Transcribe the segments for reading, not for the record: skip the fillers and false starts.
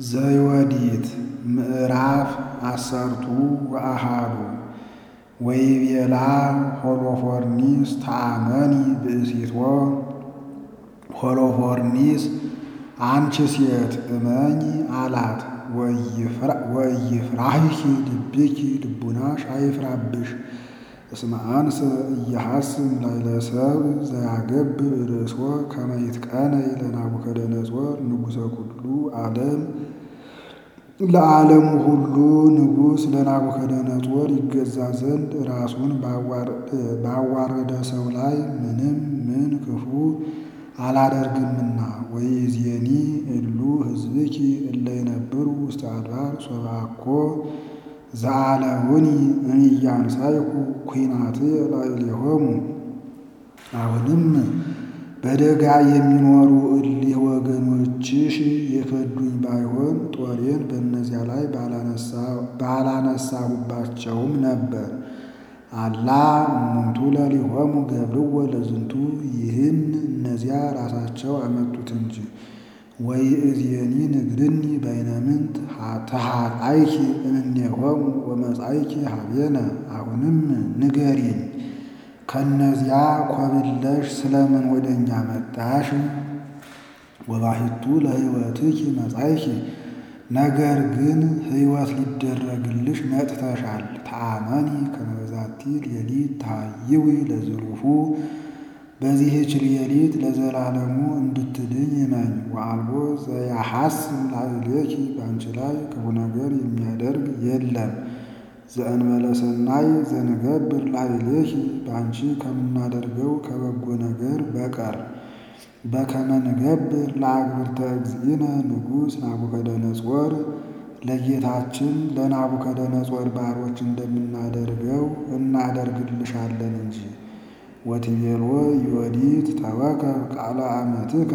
ዘዮዲት ምዕራፍ አሰርቱ ወአሃዱ ወይቤላ ሆሎፎርኒስ ተአመኒ ብእሲቶ። ሆሎፎርኒስ አንቺ ሴት እመኝ አላት። ወኢይፍራህኪ ልብኪ ልቡናሽ አይፍራብሽ። እስመ አንሰ ኢይሐስም ላዕለ ሰብእ ዘያገብር ርእሶ ከመ ይትቀነይ ለናቡከደነፆር ንጉሠ ኩሉ ዓለም። ለዓለሙ ሁሉ ንጉሥ ለናቡከደነፆር ይገዛ ዘንድ ራሱን ባዋረደ ሰው ላይ ምንም ምን ክፉ አላደርግምና። ወይእዜኒ እሉ ሕዝብኪ እለ ይነብሩ ውስተ አድባር ሶበ አኮ ዘአለውኒ እምያንሣእኩ ኲናትየ ላዕሌሆሙ። አሁንም በደጋ የሚኖሩ እሊህ ወገኖችሽ የከዱኝ ባይሆን ጦሬን በእነዚያ ላይ ባላነሳሁባቸውም ነበር። አላ እሙንቱ ለሊሆሙ ገብርዎ ለዝንቱ፣ ይህን እነዚያ ራሳቸው አመጡት እንጂ። ወይእዜኒ ንግርኒ በይነ ምንት ተኀጣይኪ እምኔሆሙ ወመጻእኪ ኀቤነ። አሁንም ንገሪኝ ከእነዚያ ኮብለሽ ስለምን ወደ እኛ መጣሽ? ወባሕቱ ለሕይወትኪ መጻእኪ፣ ነገር ግን ሕይወት ሊደረግልሽ መጥተሻል። ተአመኒ ከመ በዛቲ ሌሊት ተሃይዊ ለዝሩፉ፣ በዚህች ሌሊት ለዘላለሙ እንድትድኝ እመኝ። ወአልቦ ዘያሐስም ላዕሌኪ፣ በአንቺ ላይ ክፉ ነገር የሚያደርግ የለም። ዘእንበለ ሰናይ ዘንገብር ላዕሌኪ፣ በአንቺ ከምናደርገው ከበጎ ነገር በቀር። በከመ ንገብር ለአግብርተ እግዚእነ ንጉሥ ናቡከደነፆር፣ ለጌታችን ለናቡከደነፆር ባሮች እንደምናደርገው እናደርግልሻለን እንጂ። ወትቤሎ ዮዲት ተወከፍ ቃለ አመትከ፣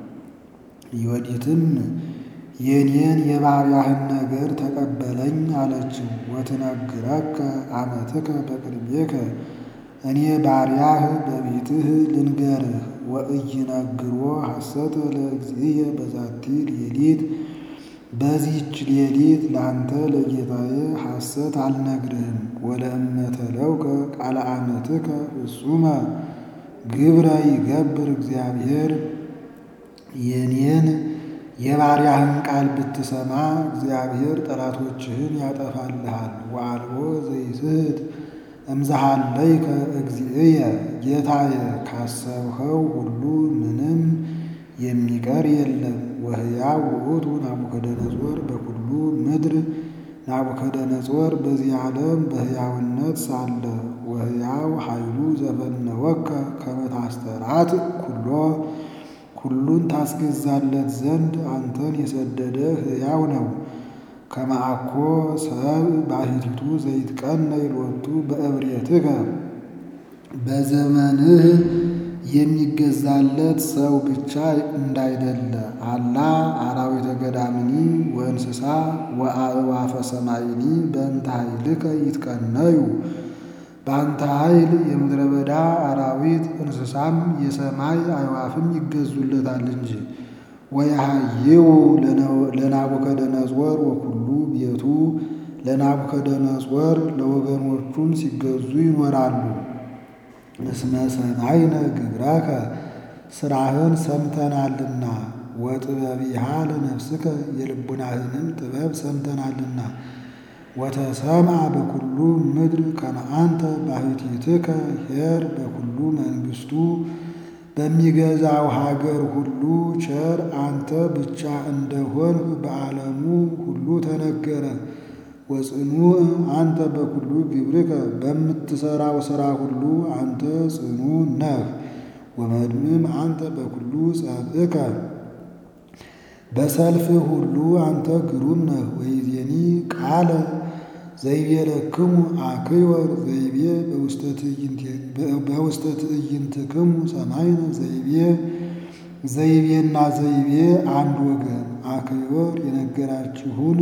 ዮዲትም የኔን የባሪያህን ነገር ተቀበለኝ አለችው። ወትነግረከ አመትከ በቅድሜከ፣ እኔ ባሪያህ በፊትህ ልንገርህ። ወኢይነግሮ ሐሰተ ለእግዚእየ በዛቲ ሌሊት፣ በዚህች ሌሊት ለአንተ ለጌታዬ ሐሰት አልነግርህም። ወለእመ ተለውከ ቃለ አመትከ ፍጹመ ግብረ ይገብር እግዚአብሔር፣ የኔን የባሪያህን ቃል ብትሰማ እግዚአብሔር ጠላቶችህን ያጠፋልሃል። ወአልቦ ዘይስሕት እምዘሃለይከ እግዚእየ፣ ጌታዬ ካሰብኸው ሁሉ ምንም የሚቀር የለም። ወሕያው ውእቱ ናቡከደነፆር በኩሉ ምድር፣ ናቡከደነፆር በዚህ ዓለም በሕያውነት ሳለ። ወሕያው ኃይሉ ዘፈነወከ ከመ ታስተርአት ኩሎ፣ ሁሉን ታስገዛለት ዘንድ አንተን የሰደደ ሕያው ነው። ከመ አኮ ሰብእ ባሕቲቱ ዘይትቀነይ ሎቱ በእብርየትከ፣ በዘመንህ የሚገዛለት ሰው ብቻ እንዳይደለ። አላ አራዊተ ገዳምኒ ወእንስሳ ወአዕዋፈ ሰማይኒ በእንተ ኃይልከ ይትቀነዩ፣ በአንተ ኃይል የምድረ በዳ አራዊት እንስሳም የሰማይ አዕዋፍም ይገዙለታል እንጂ። ወየሐይው ለናቡከደነፆር ወኩሉ ቤቱ፣ ለናቡከደነፆር ለወገኖቹም ሲገዙ ይኖራሉ። እስመ ሰማዕነ ግብረከ፣ ሥራህን ሰምተናልና። ወጥበቢሃ ለነፍስከ፣ የልቡናህንም ጥበብ ሰምተናልና። ወተሰምዐ በኩሉ ምድር ከመ አንተ ባሕቲትከ ኄር በኩሉ መንግሥቱ፣ በሚገዛው ሀገር ሁሉ ቸር አንተ ብቻ እንደሆንህ በዓለሙ ሁሉ ተነገረ። ወጽኑዕ አንተ በኩሉ ግብርከ፣ በምትሠራው ሥራ ሁሉ አንተ ጽኑ ነህ። ወመድምም አንተ በኩሉ ጸብእከ፣ በሰልፍህ ሁሉ አንተ ግሩም ነህ። ወይዜኒ ቃለ ዘይቤለክሙ አክዮር ዘይቤ በውስተ ትዕይንትክሙ ሰማይነ ዘይቤ፣ ዘይቤና ዘይቤ አንድ ወገን። አክዮር የነገራችሁን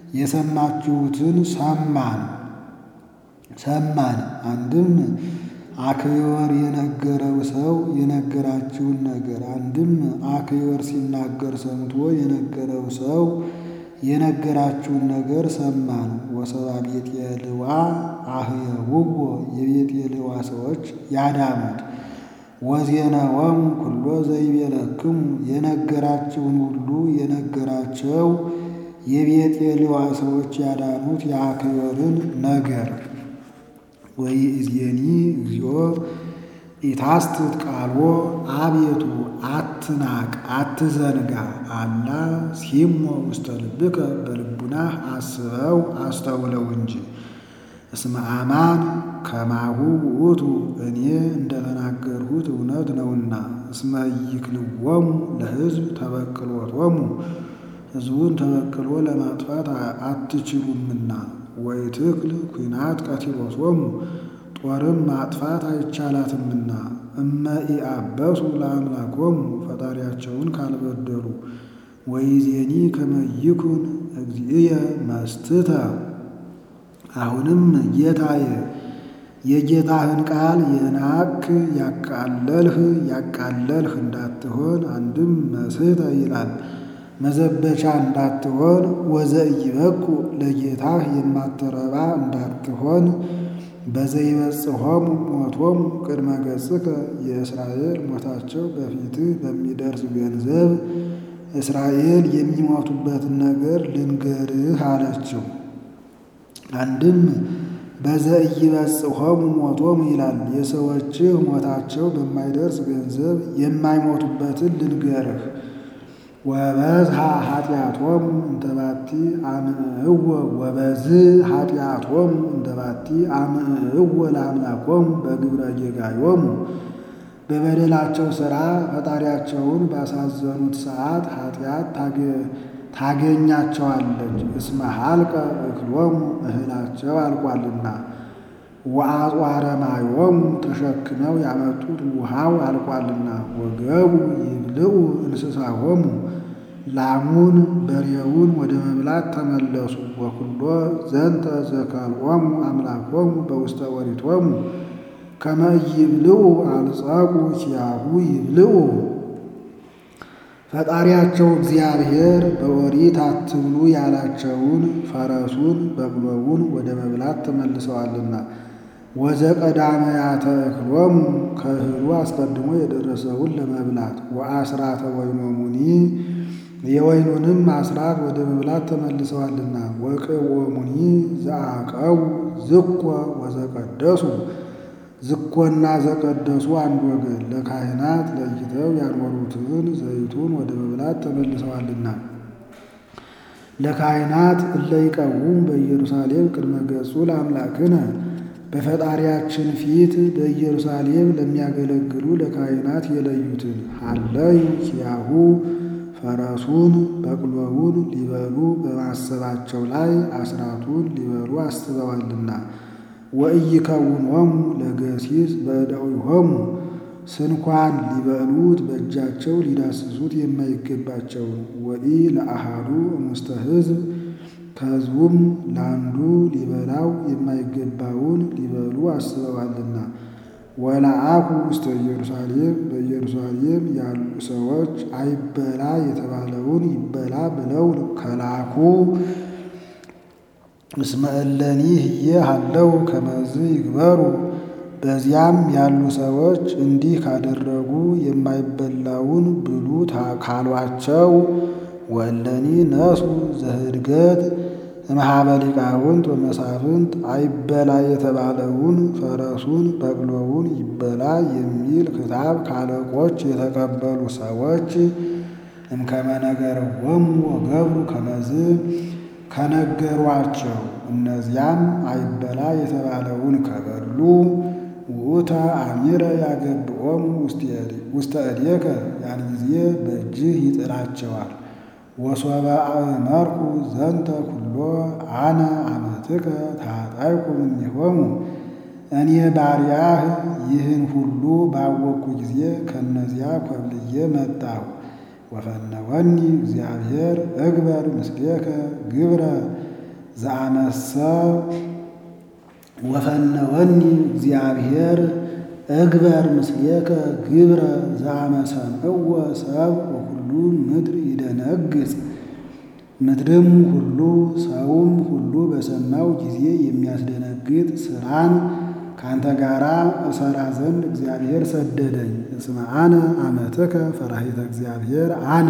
የሰማችሁትን ሰማን። አንድም አክዮር የነገረው ሰው የነገራችውን ነገር አንድም አክዮር ሲናገር ሰምቶ የነገረው ሰው የነገራችውን ነገር ሰማን። ወሰባ ቤጤልዋ አህየውዎ የቤጤልዋ ሰዎች ያዳኑት። ወዜናወሙ ኩሎ ዘይቤለክሙ የነገራችውን ሁሉ የነገራቸው የቤጤልዋ ሰዎች ያዳኑት የአክዮርን ነገር። ወይእዜኒ እግዚኦ ኢታስትት ቃልዎ አቤቱ አትናቅ አትዘንጋ አላ ሲሞ ውስተ ልብከ በልቡናህ አስበው አስተውለው እንጂ። እስመ አማን ከማሁ ውእቱ እኔ እንደተናገርሁት እውነት ነውና። እስመ ይክልዎሙ ለሕዝብ ተበቅሎቶሙ ሕዝቡን ተበቅሎ ለማጥፋት አትችሉምና። ወይትክል ኩናት ቀቲሎቶሙ ጦርም ማጥፋት አይቻላትምና። እመ ኢአበሱ ለአምላኮሙ ፈጣሪያቸውን ካልበደሉ። ወይዜኒ ከመ ይኩን እግዚእየ መስትተ አሁንም ጌታዬ የጌታህን ቃል የናቅህ ያቃለልህ እንዳትሆን። አንድም መስህተ ይላል መዘበቻ እንዳትሆን። ወዘኢይበቁ ለጌታህ የማትረባ እንዳትሆን። በዘይበጽሖሙ ሞቶሙ ቅድመ ገጽከ የእስራኤል ሞታቸው በፊትህ በሚደርስ ገንዘብ እስራኤል የሚሞቱበትን ነገር ልንገርህ አለችው። አንድም በዘኢይበጽሖሙ ሞቶሙ ይላል የሰዎችህ ሞታቸው በማይደርስ ገንዘብ የማይሞቱበትን ልንገርህ። ወበዝሃ ኃጢአቶሙ እንተባቲ አምዕእዎ ወበዝ ኃጢአቶሙ እንተባቲ አምዕእዎ ለአምላኮሙ በግብረ ጌጋዮሙ በበደላቸው ሥራ ፈጣሪያቸውን ባሳዘኑት ሰዓት ኃጢአት ታገኛቸዋለች። እስመ ሀልቀ እክሎሙ እህላቸው አልቋልና። ወአጽዋረ ማዮሙ ተሸክመው ያመጡት ውሃው አልቋልና። ወገቡ ይብልዑ እንስሳሆሙ ላሙን በሬውን ወደ መብላት ተመለሱ። ወኩሎ ዘንተ ዘከልኦሙ አምላኮሙ በውስተ ኦሪቶሙ ከመ ይብልዑ አልጻቁ ኪያሁ ይብልዑ ፈጣሪያቸው እግዚአብሔር በኦሪት አትብሉ ያላቸውን ፈረሱን በቅሎውን ወደ መብላት ተመልሰዋልና። ወዘቀዳመያተ እክሎሙ ከእህሉ አስቀድሞ የደረሰውን ለመብላት። ወአስራተ ወይኖሙኒ የወይኑንም አስራት ወደ መብላት ተመልሰዋልና። ወቅዎሙኒ ዘአቀው ዝኮ ወዘቀደሱ ዝኮና ዘቀደሱ አንድ ወገን ለካህናት ለይተው ያኖሩትን ዘይቱን ወደ መብላት ተመልሰዋልና። ለካህናት እለ ይቀውሙ በኢየሩሳሌም ቅድመ ገጹ ለአምላክነ በፈጣሪያችን ፊት በኢየሩሳሌም ለሚያገለግሉ ለካህናት የለዩትን ሀለዩ ኪያሁ ፈረሱን በቅሎውን ሊበሉ በማሰባቸው ላይ አስራቱን ሊበሉ አስበዋልና። ወኢይከውኖሙ ለገሲስ በእደዊሆሙ ስንኳን ሊበሉት በእጃቸው ሊዳስሱት የማይገባቸውን። ወኢ ለአሃዱ እሙስተ ሕዝብ ከሕዝቡም ለአንዱ ሊበላው የማይገባውን ሊበሉ አስበዋልና። ወለአኩ ውስተ ኢየሩሳሌም በኢየሩሳሌም ያሉ ሰዎች አይበላ የተባለውን ይበላ ብለው ከላኩ። እስመ እለኒ ህዬ ሀለው ከመዝ ይግበሩ በዚያም ያሉ ሰዎች እንዲህ ካደረጉ የማይበላውን ብሉ ካሏቸው። ወእለኒ ነሱ ዘህድገት እምኀበ ሊቃውንት ወመሳፍንት አይበላ የተባለውን ፈረሱን በቅሎውን ይበላ የሚል ክታብ ካለቆች የተቀበሉ ሰዎች እምከመ ነገርዎሙ ወገብሩ ከመዝ ከነገሯቸው እነዚያም አይበላ የተባለውን ከበሉ። ውእተ አሚረ ያገብኦሙ ውስተ እዴከ ያን ጊዜ በእጅህ ይጥላቸዋል። ወሶበ አእመርኩ ዘንተ ኩሎ አነ አመትከ ታጣይኩ እምኔሆሙ እኔ ባሪያህ ይህን ሁሉ ባወቅኩ ጊዜ ከእነዚያ ኮብልዬ መጣሁ። ወፈነወኒ እግዚአብሔር እግበር ምስሌከ ግብረ ዘአነሰ ወፈነወኒ እግዚአብሔር እግበር ምስሌከ ግብረ ዘአመሰምዕዎ ሰብ ወኩሉ ምድር ይደነግጽ። ምድርም ሁሉ ሰውም ሁሉ በሰማው ጊዜ የሚያስደነግጥ ሥራን ካንተ ጋራ እሰራ ዘንድ እግዚአብሔር ሰደደኝ። እስመ አነ አመትከ ፈራሂተ እግዚአብሔር አነ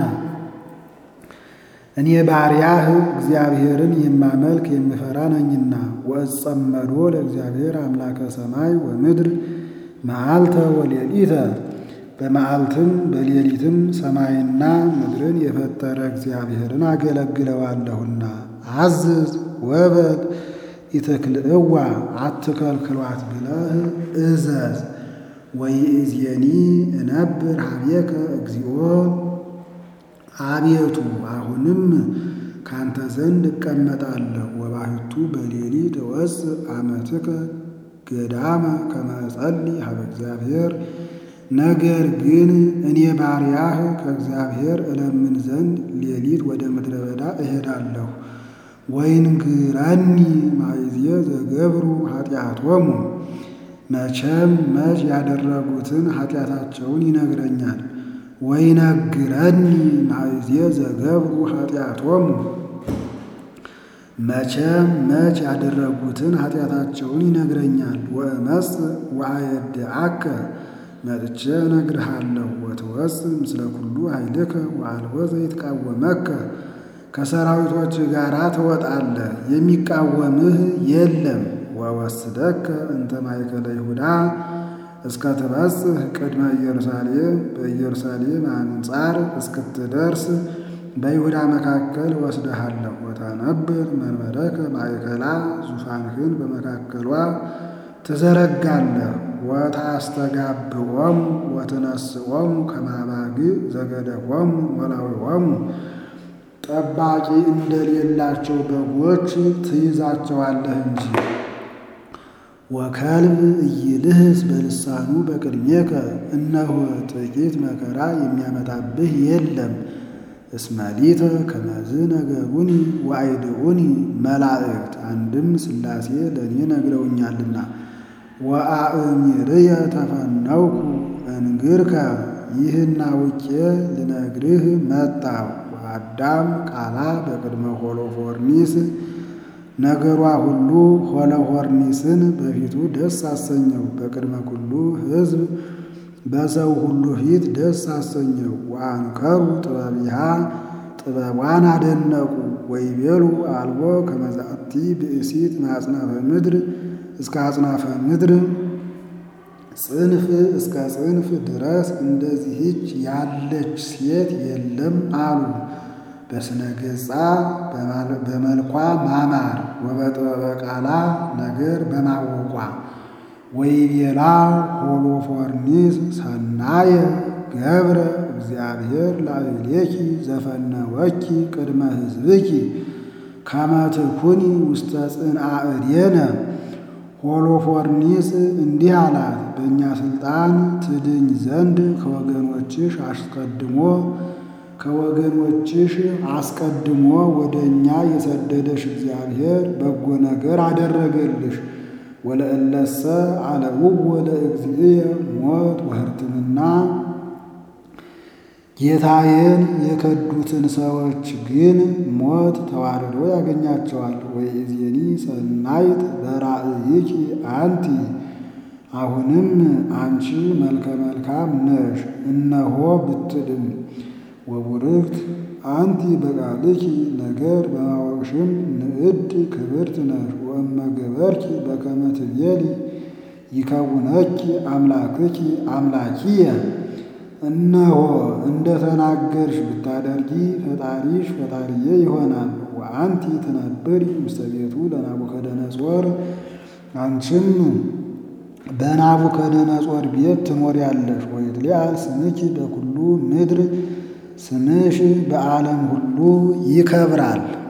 እኔ ባሪያህ እግዚአብሔርን የማመልክ የምፈራ ነኝና። ወእጸመዶ ለእግዚአብሔር አምላከ ሰማይ ወምድር መዓልተ ወሌሊተ በመዓልትም በሌሊትም ሰማይና ምድርን የፈጠረ እግዚአብሔርን አገለግለዋለሁና። አዝዝ ወበል ኢትክልእዋ አትከልክሏት ብለህ እዘዝ። ወይእዜኒ እነብር ኀቤከ እግዚኦ አቤቱ አሁንም ካንተ ዘንድ እቀመጣለሁ። ወባሕቱ በሌሊት እወፅእ አመትከ ገዳመ ከመ እጸልይ ኀበ እግዚአብሔር። ነገር ግን እኔ ባሪያህ ከእግዚአብሔር እለምን ዘንድ ሌሊት ወደ ምድረ በዳ እሄዳለሁ። ወይንግረኒ ማእዜ ዘገብሩ ኃጢአቶሙ መቼም መች ያደረጉትን ኃጢአታቸውን ይነግረኛል። ወይነግረኒ ማእዜ ዘገብሩ ኃጢአቶሙ መቼም መች ያደረጉትን ኃጢአታቸውን ይነግረኛል። ወእመጽእ ወአየድአከ መጥቼ እነግርሃለሁ። ወትወፅእ ምስለ ኩሉ ኃይልከ ወአልቦ ዘይትቃወመከ ከሰራዊቶች ጋር ትወጣለህ፣ የሚቃወምህ የለም። ወወስደከ እንተ ማእከለ ይሁዳ እስከ ትበጽሕ ቅድመ ኢየሩሳሌም በኢየሩሳሌም አንጻር እስክትደርስ በይሁዳ መካከል ወስደሃለሁ። ወታነብር መንበረከ ማእከላ ዙፋንህን በመካከሏ ትዘረጋለህ። ወታስተጋብኦሙ ወትነስኦሙ ከመ አባግዕ ዘገደፎሙ ወላዊሆሙ ጠባቂ እንደሌላቸው በጎች ትይዛቸዋለህ እንጂ። ወከልብ ኢይልህስ በልሳኑ በቅድሜከ እነሆ ጥቂት መከራ የሚያመጣብህ የለም። እስመ ሊተ ከመዝ ነገሩኒ ወአይድኡኒ መላእክት አንድም ሥላሴ ለእኔ ነግረውኛልና። ወአእሚርየ ተፈነውኩ እንግርከ ይህን አውቄ ልነግርህ መጣሁ። ወአዳም ቃላ በቅድመ ሆሎፎርኒስ ነገሯ ሁሉ ሆሎፎርኒስን በፊቱ ደስ አሰኘው። በቅድመ ኩሉ ሕዝብ በሰው ሁሉ ፊት ደስ አሰኘው። ወአንከሩ ጥበቢሃ ጥበቧን አደነቁ። ወይቤሉ አልቦ ከመ ዛቲ ብእሲት ማጽናፈ ምድር እስከ አጽናፈ ምድር ጽንፍ እስከ ጽንፍ ድረስ እንደዚህች ያለች ሴት የለም አሉ። በስነ ገጻ በመልኳ ማማር ወበጥበበ ቃላ ነገር በማወቋ። ወይቤላ ሆሎፎርኒስ ሰናየ ገብረ እግዚአብሔር ላዕሌኪ ዘፈነወኪ ቅድመ ሕዝብኪ ከመ ትኩኒ ውስተ ጽንዓ እዴነ። ሆሎፎርኒስ እንዲህ አላት፣ በእኛ ሥልጣን ትድኝ ዘንድ ከወገኖችሽ አስቀድሞ ወደ እኛ የሰደደሽ እግዚአብሔር በጎ ነገር አደረገልሽ። ወለእለሰ አለውዎ ለእግዚእየ ሞት ወሕርትምና ጌታዬን የከዱትን ሰዎች ግን ሞት ተዋርዶ ያገኛቸዋል። ወይእዜኒ ሰናይት በራእይኪ አንቲ አሁንም አንቺ መልከ መልካም ነሽ፣ እነሆ ብትድም። ወቡርክት አንቲ በቃልኪ ነገር በማወቅሽም ንዕድ ክብርት ነሽ። ወእመ ገበርኪ በከመ ትቤሊ ይከውነኪ አምላክኪ አምላኪየ እነሆ እንደ ተናገርሽ ብታደርጊ ፈጣሪሽ ፈጣሪዬ ይሆናል። ወአንቲ ትነብሪ ውስተ ቤቱ ለናቡከደነጾር አንቺም በናቡከደነጾር ቤት ትኖሪያለሽ። ወይትሊዓል ስምኪ በኩሉ ምድር ስምሽ በዓለም ሁሉ ይከብራል።